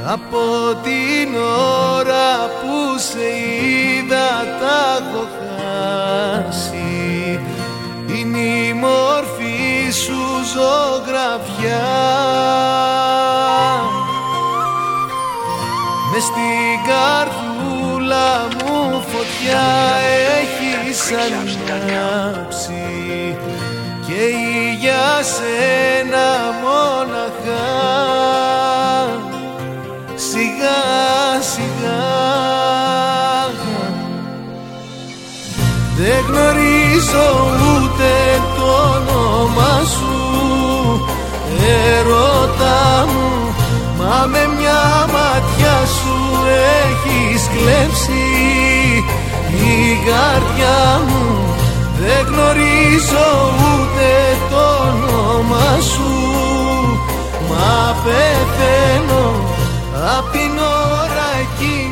Από την ώρα που σε είδα τα έχω χάσει. Είναι η μορφή σου ζωγραφιά, μες στην καρδούλα μου φωτιά έχεις ανάψει και για σένα μοναχά σιγά σιγά. Δεν γνωρίζω ούτε το όνομα σου, ερώτα μου, μα με μια ματιά σου έχεις κλέψει η καρδιά μου. Δεν γνωρίζω ούτε το όνομα σου, μα πεθαίνω απ' την ώρα εκεί